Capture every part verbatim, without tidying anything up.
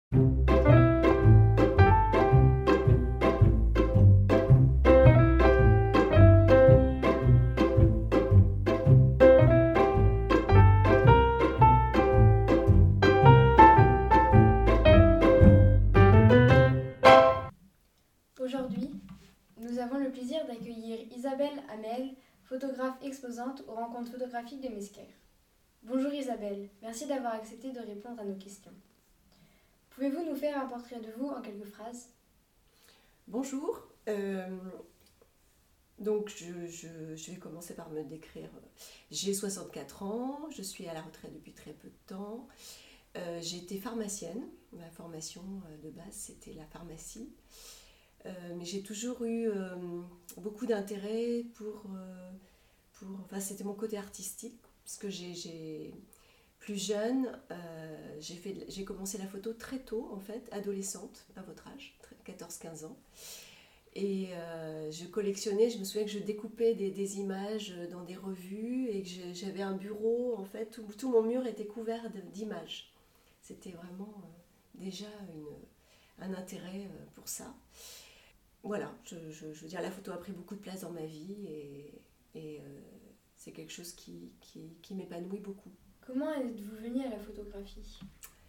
Aujourd'hui, nous avons le plaisir d'accueillir Isabelle Hamel, photographe exposante aux rencontres photographiques de Mesquer. Bonjour Isabelle, merci d'avoir accepté de répondre à nos questions. Pouvez-vous nous faire un portrait de vous en quelques phrases ? Bonjour, euh, donc je, je, je vais commencer par me décrire. J'ai soixante-quatre ans, je suis à la retraite depuis très peu de temps. Euh, j'ai été pharmacienne, ma formation de base c'était la pharmacie. Euh, mais j'ai toujours eu euh, beaucoup d'intérêt pour, euh, pour... Enfin, c'était mon côté artistique, puisque j'ai, j'ai plus jeune, euh, j'ai, fait, j'ai commencé la photo très tôt, en fait, adolescente, à votre âge, quatorze quinze ans. Et euh, je collectionnais, je me souviens que je découpais des, des images dans des revues et que je, j'avais un bureau, en fait, où tout mon mur était couvert de, d'images. C'était vraiment euh, déjà une, un intérêt euh, pour ça. Voilà, je, je, je veux dire, la photo a pris beaucoup de place dans ma vie et, et euh, c'est quelque chose qui, qui, qui m'épanouit beaucoup. Comment êtes-vous venue à la photographie ?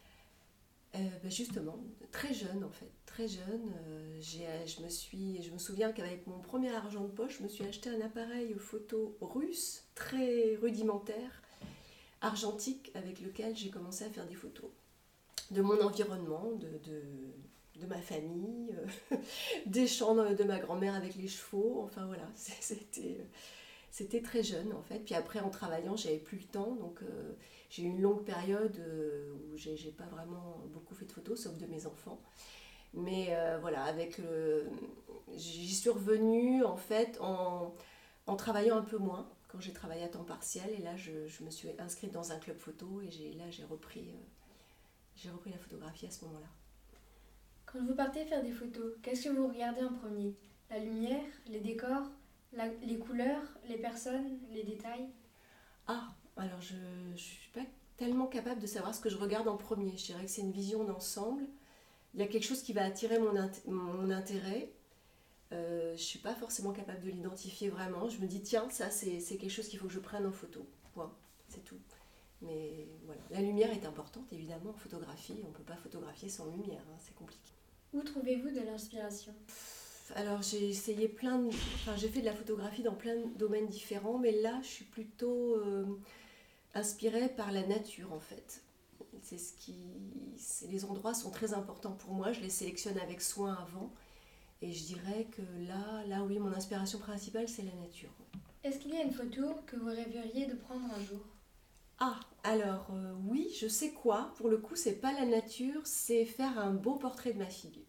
euh, ben Justement, très jeune en fait, très jeune. Euh, j'ai, je, me suis, je me souviens qu'avec mon premier argent de poche, je me suis acheté un appareil photo russe, très rudimentaire, argentique, avec lequel j'ai commencé à faire des photos de mon environnement, de... de de ma famille, euh, des chants de ma grand-mère avec les chevaux, enfin voilà, c'était, c'était très jeune en fait. Puis après en travaillant, j'avais plus le temps, donc euh, j'ai eu une longue période euh, où j'ai, j'ai pas vraiment beaucoup fait de photos, sauf de mes enfants. Mais euh, voilà, avec le... j'y suis revenue en fait en, en travaillant un peu moins, quand j'ai travaillé à temps partiel, et là je, je me suis inscrite dans un club photo, et j'ai, là j'ai repris, euh, j'ai repris la photographie à ce moment-là. Quand vous partez faire des photos, qu'est-ce que vous regardez en premier ? La lumière, les décors, la, les couleurs, les personnes, les détails ? Ah, alors je ne suis pas tellement capable de savoir ce que je regarde en premier. Je dirais que c'est une vision d'ensemble. Il y a quelque chose qui va attirer mon, int- mon intérêt. Euh, je ne suis pas forcément capable de l'identifier vraiment. Je me dis, tiens, ça c'est, c'est quelque chose qu'il faut que je prenne en photo. Point, c'est tout. Mais voilà, la lumière est importante évidemment en photographie. On ne peut pas photographier sans lumière, hein, c'est compliqué. Où trouvez-vous de l'inspiration ? Alors j'ai essayé plein de... Enfin j'ai fait de la photographie dans plein de domaines différents, mais là je suis plutôt euh, inspirée par la nature en fait. C'est ce qui... C'est... Les endroits sont très importants pour moi, je les sélectionne avec soin avant. Et je dirais que là, là oui, mon inspiration principale c'est la nature. Est-ce qu'il y a une photo que vous rêveriez de prendre un jour ? Ah, alors euh, oui, je sais quoi. Pour le coup, c'est pas la nature, c'est faire un beau portrait de ma fille.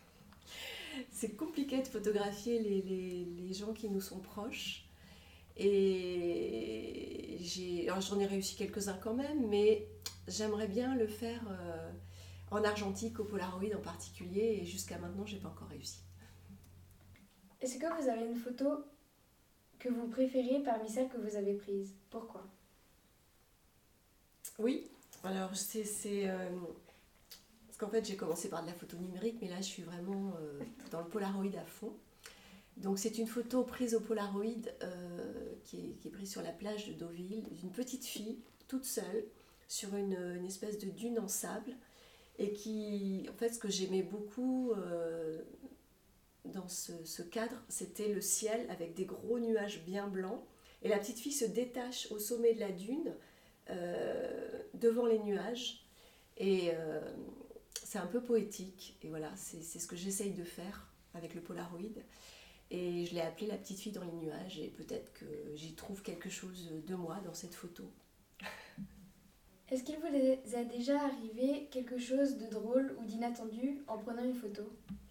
C'est compliqué de photographier les, les, les gens qui nous sont proches. Et j'ai, alors j'en ai réussi quelques-uns quand même, mais j'aimerais bien le faire euh, en argentique, au Polaroid en particulier, et jusqu'à maintenant, j'ai pas encore réussi. Est-ce que vous avez une photo que vous préférez parmi celles que vous avez prises ? Pourquoi ? Oui, alors c'est... c'est euh, parce qu'en fait j'ai commencé par de la photo numérique, mais là je suis vraiment euh, dans le Polaroid à fond. Donc c'est une photo prise au Polaroid euh, qui, est, qui est prise sur la plage de Deauville, d'une petite fille toute seule sur une, une espèce de dune en sable, et qui, en fait ce que j'aimais beaucoup euh, dans ce, ce cadre, c'était le ciel avec des gros nuages bien blancs, et la petite fille se détache au sommet de la dune, Euh, devant les nuages, et euh, c'est un peu poétique, et voilà, c'est, c'est ce que j'essaye de faire avec le Polaroid, et je l'ai appelée la petite fille dans les nuages, et peut-être que j'y trouve quelque chose de moi dans cette photo. Est-ce qu'il vous est déjà arrivé quelque chose de drôle ou d'inattendu en prenant une photo ?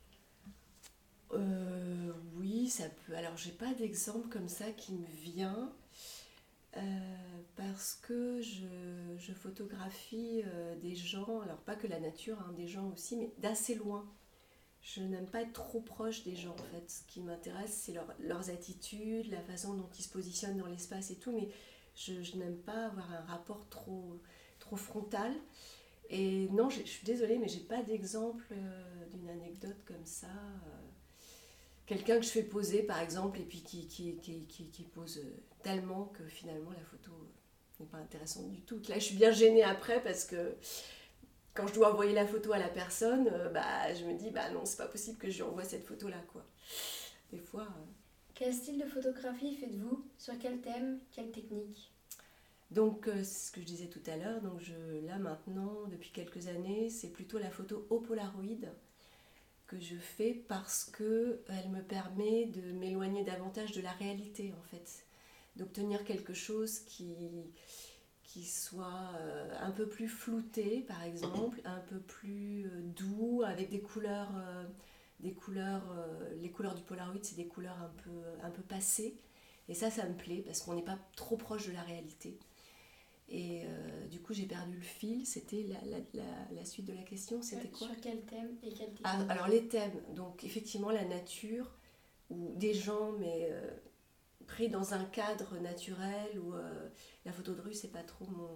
euh, Oui, ça peut. Alors j'ai pas d'exemple comme ça qui me vient. Euh, parce que je, je photographie euh, des gens, alors pas que la nature, hein, des gens aussi, mais d'assez loin. Je n'aime pas être trop proche des gens en fait. Ce qui m'intéresse, c'est leur, leurs attitudes, la façon dont ils se positionnent dans l'espace et tout, mais je, je n'aime pas avoir un rapport trop, trop frontal. Et non, je suis désolée, mais j'ai pas d'exemple euh, d'une anecdote comme ça. Euh, quelqu'un que je fais poser, par exemple, et puis qui, qui, qui, qui, qui pose tellement que finalement la photo n'est pas intéressante du tout. Là, je suis bien gênée après parce que quand je dois envoyer la photo à la personne, euh, bah, je me dis, bah non, c'est pas possible que je lui envoie cette photo-là, quoi. Des fois... Euh... Quel style de photographie faites-vous? Sur quel thème? Quelle technique? Donc, euh, c'est ce que je disais tout à l'heure. Donc, je, là, maintenant, depuis quelques années, c'est plutôt la photo au Polaroid que je fais parce qu'elle me permet de m'éloigner davantage de la réalité, en fait. D'obtenir quelque chose qui... qui soit euh, un peu plus flouté, par exemple, un peu plus euh, doux, avec des couleurs, euh, des couleurs euh, les couleurs du Polaroid, c'est des couleurs un peu, un peu passées. Et ça, ça me plaît, parce qu'on n'est pas trop proche de la réalité. Et euh, du coup, j'ai perdu le fil. C'était la, la, la, la suite de la question, c'était quoi? Sur quel thème et quel thème? Ah, alors, les thèmes, donc effectivement, la nature, ou des gens, mais... Euh, pris dans un cadre naturel où euh, la photo de rue c'est pas trop mon...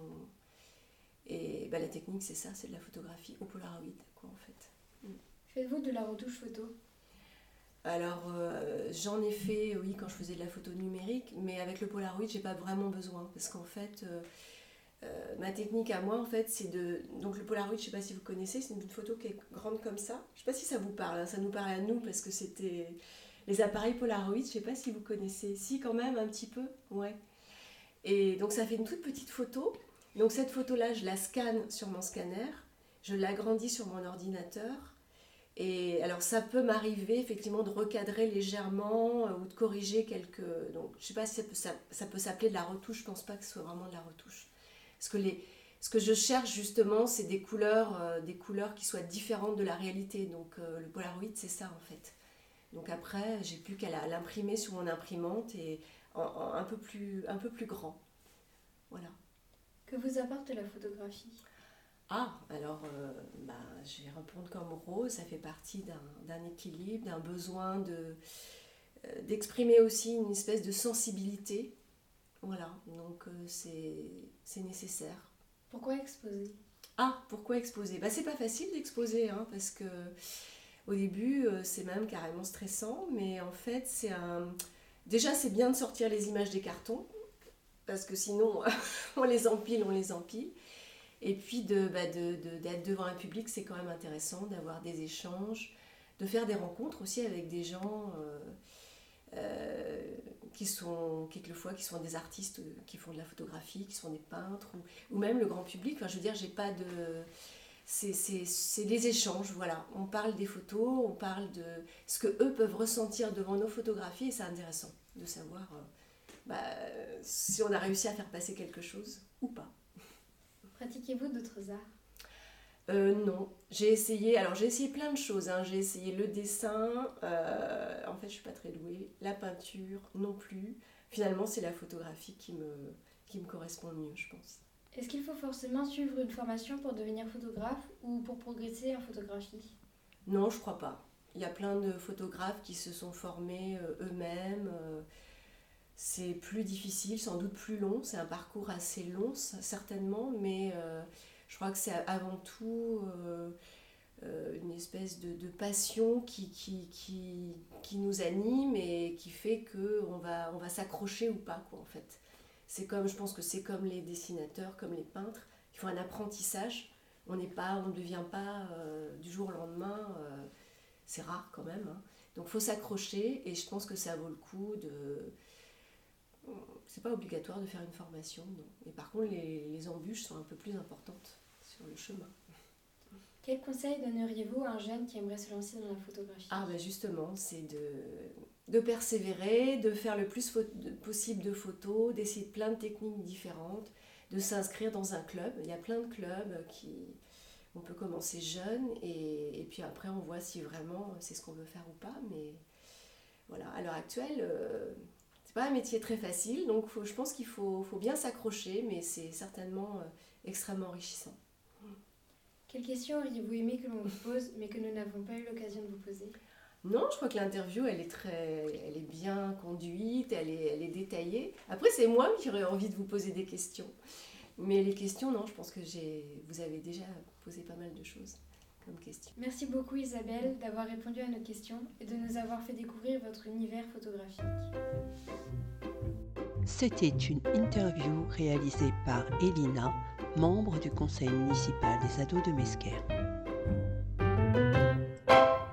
Et bah, la technique c'est ça, c'est de la photographie au Polaroid quoi en fait. Mm. Faites-vous de la retouche photo? Alors euh, j'en ai fait oui quand je faisais de la photo numérique, mais avec le Polaroid j'ai pas vraiment besoin parce qu'en fait euh, euh, ma technique à moi en fait c'est de... Donc le Polaroid, je sais pas si vous connaissez, c'est une photo qui est grande comme ça. Je sais pas si ça vous parle, hein. Ça nous parle à nous parce que c'était... Les appareils Polaroid, je ne sais pas si vous connaissez. Si, quand même, un petit peu. Ouais. Et donc, ça fait une toute petite photo. Donc, cette photo-là, je la scanne sur mon scanner. Je l'agrandis sur mon ordinateur. Et alors, ça peut m'arriver, effectivement, de recadrer légèrement euh, ou de corriger quelques... Donc, je ne sais pas si ça peut, ça, ça peut s'appeler de la retouche. Je ne pense pas que ce soit vraiment de la retouche. Parce que les... ce que je cherche, justement, c'est des couleurs, euh, des couleurs qui soient différentes de la réalité. Donc, euh, le Polaroid, c'est ça, en fait. Donc après, j'ai plus qu'à l'imprimer sur mon imprimante et en, en un, peu plus, un peu plus grand. Voilà. Que vous apporte la photographie? Ah, alors, euh, bah, je vais répondre comme Rose, ça fait partie d'un équilibre, d'un besoin de, euh, d'exprimer aussi une espèce de sensibilité. Voilà, donc euh, c'est nécessaire. Pourquoi exposer? Ah, pourquoi exposer? Bah, c'est pas facile d'exposer, hein, parce que... Au début, c'est même carrément stressant, mais en fait, c'est un... Déjà, c'est bien de sortir les images des cartons, parce que sinon, on les empile, on les empile. Et puis, de, bah de, de, d'être devant un public, c'est quand même intéressant d'avoir des échanges, de faire des rencontres aussi avec des gens euh, euh, qui sont, quelquefois, qui sont des artistes qui font de la photographie, qui sont des peintres, ou, ou même le grand public. Enfin, je veux dire, j'ai pas de... C'est des échanges, voilà. On parle des photos, on parle de ce qu'eux peuvent ressentir devant nos photographies, et c'est intéressant de savoir euh, bah, si on a réussi à faire passer quelque chose ou pas. Pratiquez-vous d'autres arts? euh, Non, j'ai essayé, alors j'ai essayé plein de choses, hein. J'ai essayé le dessin, euh, en fait je suis pas très douée, la peinture non plus. Finalement c'est la photographie qui me, qui me correspond le mieux, je pense. Est-ce qu'il faut forcément suivre une formation pour devenir photographe ou pour progresser en photographie? Non, je crois pas. Il y a plein de photographes qui se sont formés euh, eux-mêmes. Euh, c'est plus difficile, sans doute plus long. C'est un parcours assez long, certainement, mais euh, je crois que c'est avant tout euh, euh, une espèce de, de passion qui, qui, qui, qui nous anime et qui fait qu'on va, on va s'accrocher ou pas, quoi, en fait. C'est comme, je pense que c'est comme les dessinateurs, comme les peintres. Il faut un apprentissage. On n'est pas, on ne devient pas euh, du jour au lendemain. Euh, c'est rare quand même. Hein. Donc il faut s'accrocher et je pense que ça vaut le coup de... C'est pas obligatoire de faire une formation, non. Et par contre, les, les embûches sont un peu plus importantes sur le chemin. Quel conseil donneriez-vous à un jeune qui aimerait se lancer dans la photographie? Ah ben justement, c'est de, de persévérer, de faire le plus possible de photos, d'essayer plein de techniques différentes, de s'inscrire dans un club. Il y a plein de clubs qui... On peut commencer jeune et, et puis après on voit si vraiment c'est ce qu'on veut faire ou pas. Mais voilà, à l'heure actuelle, euh, c'est pas un métier très facile, donc faut, je pense qu'il faut, faut bien s'accrocher, mais c'est certainement euh, extrêmement enrichissant. Quelles questions auriez-vous aimé que l'on vous pose, mais que nous n'avons pas eu l'occasion de vous poser? Non, je crois que l'interview, elle est très, elle est bien conduite, elle est, elle est détaillée. Après, c'est moi qui aurais envie de vous poser des questions. Mais les questions, non, je pense que j'ai, vous avez déjà poser pas mal de choses comme questions. Merci beaucoup Isabelle d'avoir répondu à nos questions et de nous avoir fait découvrir votre univers photographique. C'était une interview réalisée par Elina, membre du conseil municipal des ados de Mesquer.